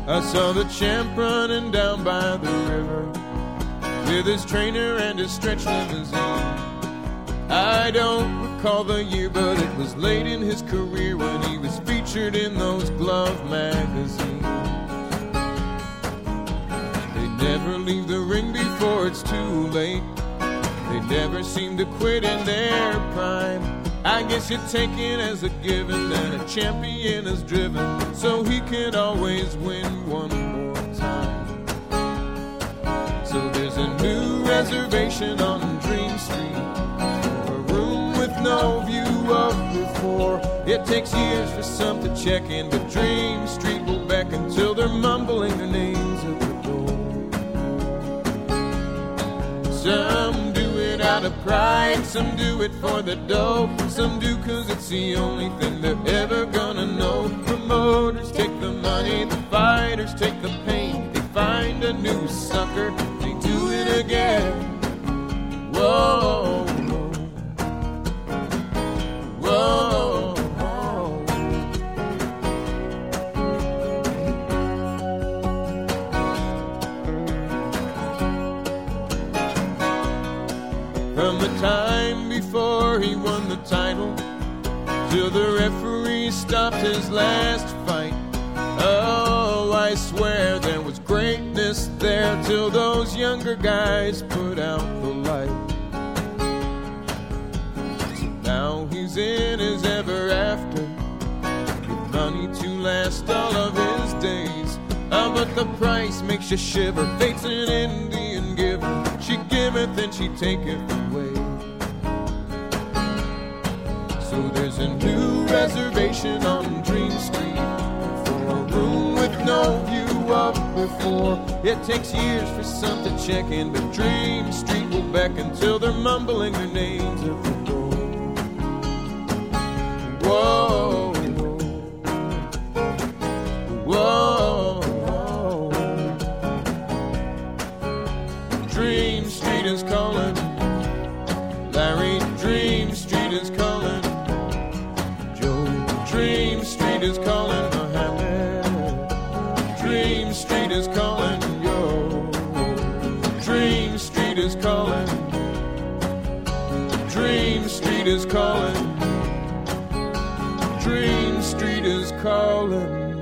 I saw the champ running down by the river with his trainer and his stretch limousine. I don't recall the year, but it was late in his career when he was featured in those glove magazines. They never leave the ring before it's too late. They never seem to quit in their prime. I guess you take it as a given that a champion is driven so he can always win one more time. So there's a new reservation on Dream Street, a room with no view of before. It takes years for some to check in, but Dream Street will beckon till they're mumbling their names at the door. Some do it out of pride, some do it for the dough, some do 'cause it's the only thing they're ever gonna know. Promoters take the money, the fighters take the pain. They find a new sucker, they do it again. Whoa, whoa, whoa. From the time before he won the title till the referee stopped his last fight, oh, I swear there was greatness there till those younger guys put out the light. So now he's in his ever after, with money to last all of his days. Oh, but the price makes you shiver. Fate's an Indian giver. She giveth and she taketh away. So there's a new reservation on Dream Street for a room with no view of before. It takes years for some to check in, but Dream Street will beckon till they're mumbling their names at the door. Whoa, whoa, whoa. Dream Street is calling, Larry. Dream Street is calling, Joe. Dream Street is calling, Mohammed. Dream Street is calling, yo. Dream Street is calling. Dream Street is calling. Dream Street is calling.